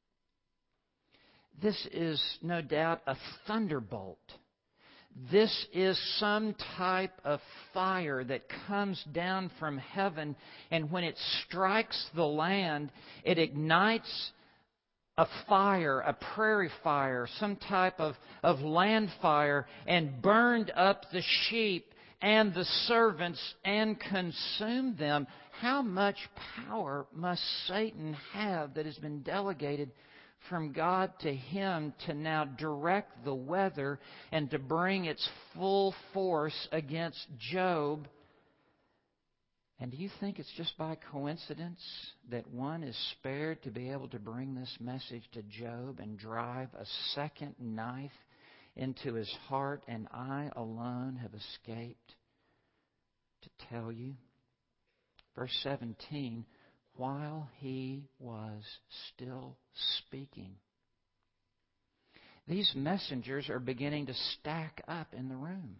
This is no doubt a thunderbolt. This is some type of fire that comes down from heaven, and when it strikes the land, it ignites a fire, a prairie fire, some type of, of land fire, and burned up the sheep and the servants and consumed them. How much power must Satan have that has been delegated from God to him to now direct the weather and to bring its full force against Job? And do you think it's just by coincidence that one is spared to be able to bring this message to Job and drive a second knife into his heart, and I alone have escaped to tell you? Verse seventeen, while he was still speaking, these messengers are beginning to stack up in the room.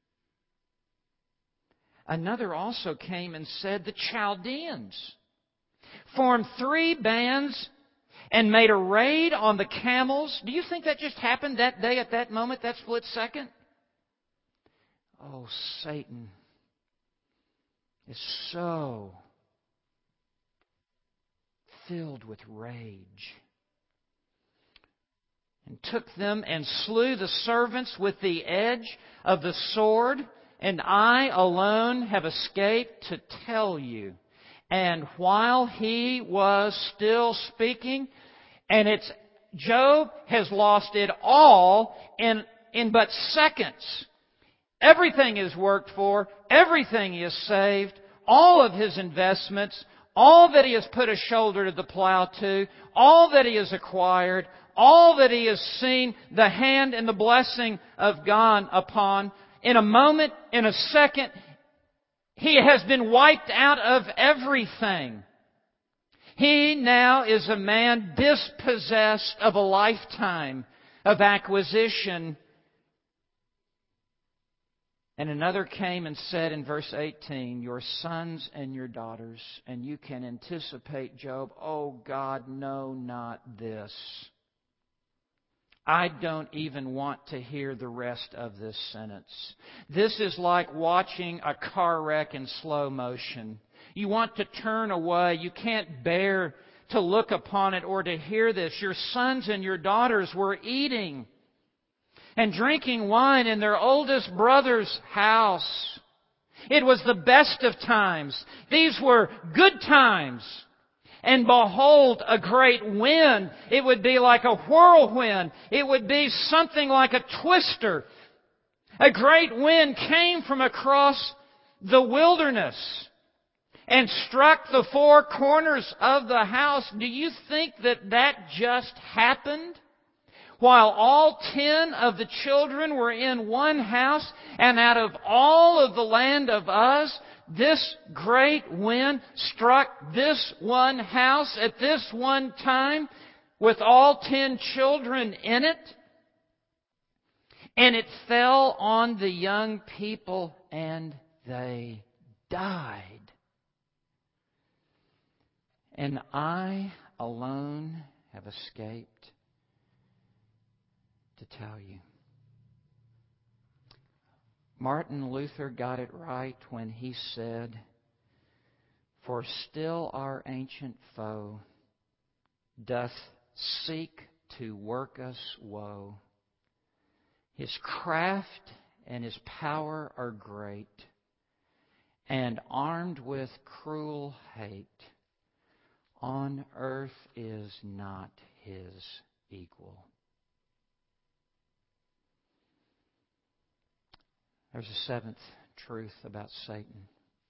Another also came and said, the Chaldeans formed three bands and made a raid on the camels. Do you think that just happened that day, at that moment, that split second? Oh, Satan. is so filled with rage, and took them and slew the servants with the edge of the sword, and I alone have escaped to tell you. And while he was still speaking, and it's Job has lost it all in, in but seconds. Everything is worked for, everything is saved, all of his investments, all that he has put a shoulder to the plow to, all that he has acquired, all that he has seen the hand and the blessing of God upon. In a moment, in a second, he has been wiped out of everything. He now is a man dispossessed of a lifetime of acquisition. And another came and said in verse eighteen, your sons and your daughters, and you can anticipate Job, oh God, no, not this. I don't even want to hear the rest of this sentence. This is like watching a car wreck in slow motion. You want to turn away. You can't bear to look upon it or to hear this. Your sons and your daughters were eating and drinking wine in their oldest brother's house. It was the best of times. These were good times. And behold, a great wind. It would be like a whirlwind. It would be something like a twister. A great wind came from across the wilderness and struck the four corners of the house. Do you think that that just happened? While all ten of the children were in one house, and out of all of the land of Uz, this great wind struck this one house at this one time with all ten children in it. And it fell on the young people and they died. And I alone have escaped to tell you. Martin Luther got it right when he said, for still our ancient foe doth seek to work us woe. His craft and his power are great, and armed with cruel hate, on earth is not his equal. There's a seventh truth about Satan.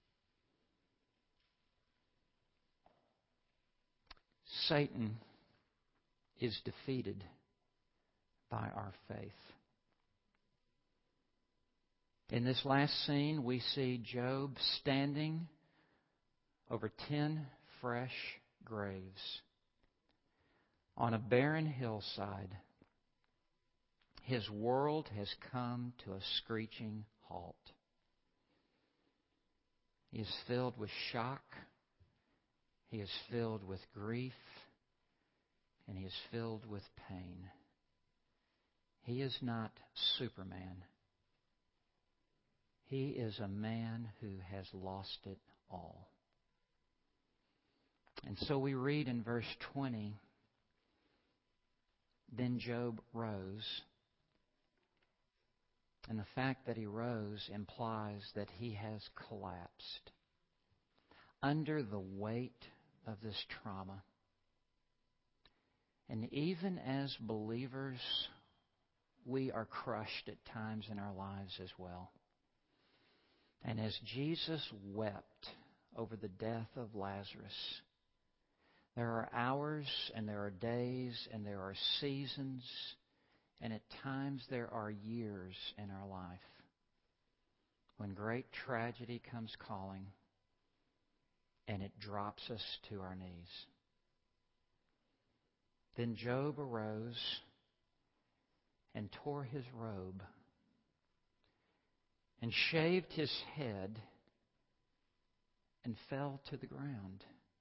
Satan is defeated by our faith. In this last scene, we see Job standing over ten fresh graves on a barren hillside. His world has come to a screeching halt. He is filled with shock. He is filled with grief. And he is filled with pain. He is not Superman. He is a man who has lost it all. And so we read in verse twenty, then Job rose. And the fact that he rose implies that he has collapsed under the weight of this trauma. And even as believers, we are crushed at times in our lives as well. And as Jesus wept over the death of Lazarus, there are hours and there are days and there are seasons, and at times there are years in our life when great tragedy comes calling and it drops us to our knees. Then Job arose and tore his robe and shaved his head and fell to the ground.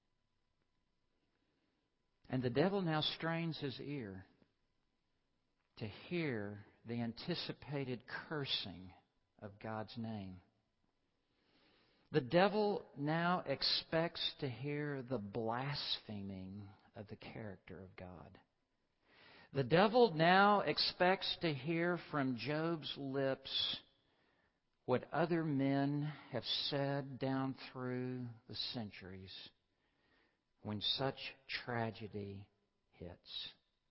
And the devil now strains his ear to hear the anticipated cursing of God's name. The devil now expects to hear the blaspheming of the character of God. The devil now expects to hear from Job's lips what other men have said down through the centuries when such tragedy hits.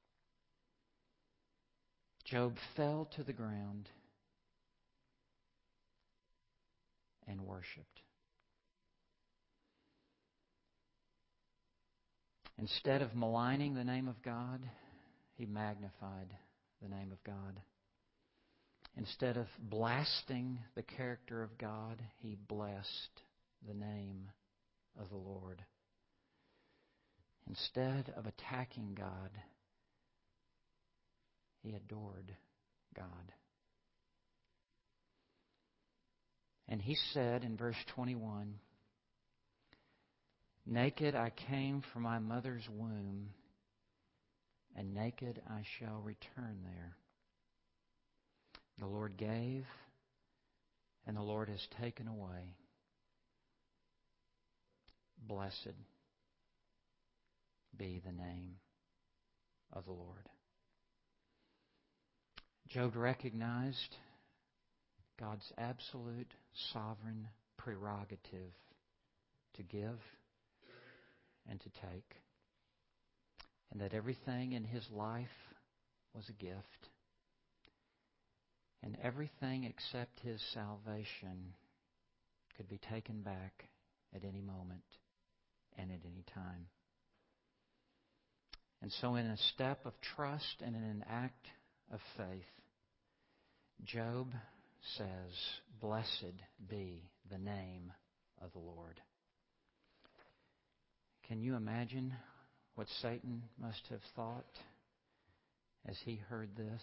Job fell to the ground and worshipped. Instead of maligning the name of God, he magnified the name of God. Instead of blasting the character of God, he blessed the name of the Lord. Instead of attacking God, he adored God. And he said in verse twenty-one, "Naked I came from my mother's womb, and naked I shall return there. The Lord gave, and the Lord has taken away. Blessed be the name of the Lord." Job recognized God's absolute sovereign prerogative to give and to take, and that everything in his life was a gift, and everything except his salvation could be taken back at any moment and at any time. And so in a step of trust and in an act of faith, Job says, "Blessed be the name of the Lord." Can you imagine what Satan must have thought as he heard this?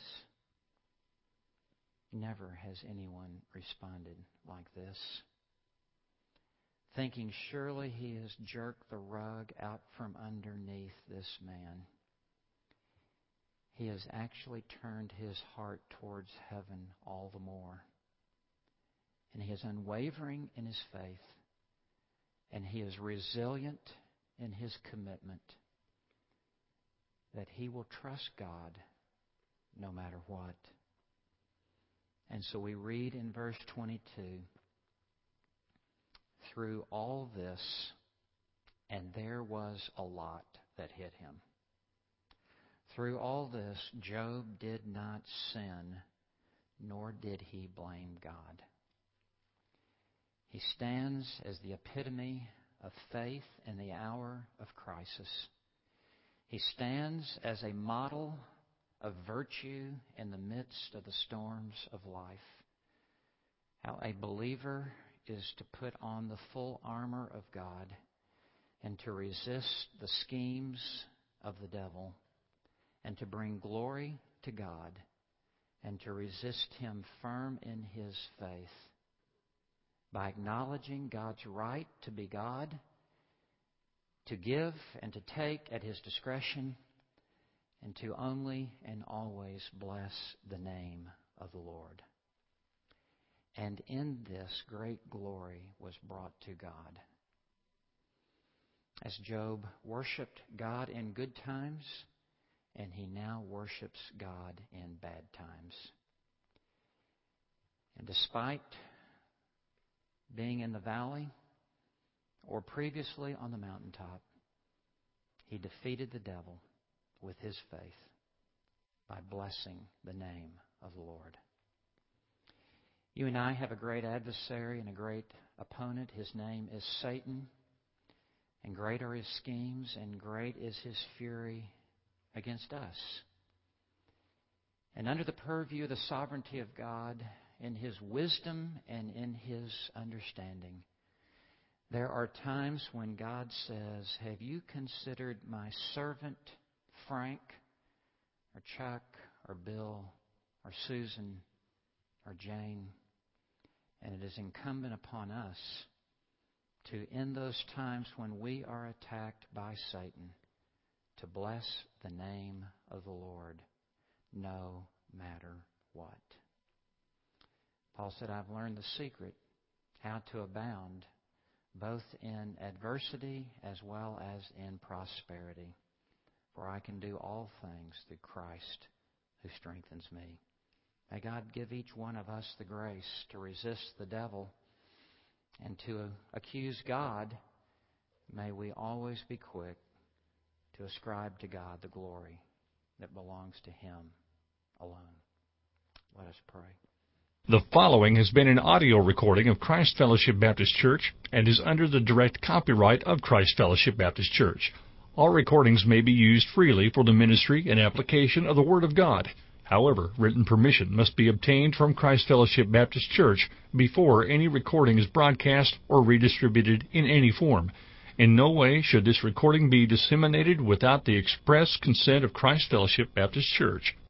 Never has anyone responded like this. Thinking surely he has jerked the rug out from underneath this man, he has actually turned his heart towards heaven all the more. And he is unwavering in his faith, and he is resilient in his commitment that he will trust God no matter what. And so we read in verse twenty-two, "Through all this, and there was a lot that hit him. Through all this, Job did not sin, nor did he blame God." He stands as the epitome of faith in the hour of crisis. He stands as a model of virtue in the midst of the storms of life. How a believer is to put on the full armor of God and to resist the schemes of the devil and to bring glory to God and to resist him firm in his faith by acknowledging God's right to be God, to give and to take at his discretion, and to only and always bless the name of the Lord. And in this, great glory was brought to God. As Job worshipped God in good times, and he now worships God in bad times. And despite being in the valley or previously on the mountaintop, he defeated the devil with his faith by blessing the name of the Lord. You and I have a great adversary and a great opponent. His name is Satan, and great are his schemes, and great is his fury against us. And under the purview of the sovereignty of God, in his wisdom and in his understanding, there are times when God says, "Have you considered my servant Frank, or Chuck, or Bill, or Susan, or Jane?" And it is incumbent upon us to, in those times when we are attacked by Satan, to bless the name of the Lord, no matter what. Paul said, "I've learned the secret, how to abound both in adversity as well as in prosperity. For I can do all things through Christ who strengthens me. May God give each one of us the grace to resist the devil and to accuse God. May we always be quick to ascribe to God the glory that belongs to Him alone. Let us pray. The following has been an audio recording of Christ Fellowship Baptist Church and is under the direct copyright of Christ Fellowship Baptist Church. All recordings may be used freely for the ministry and application of the Word of God. However, written permission must be obtained from Christ Fellowship Baptist Church before any recording is broadcast or redistributed in any form. In no way should this recording be disseminated without the express consent of Christ Fellowship Baptist Church.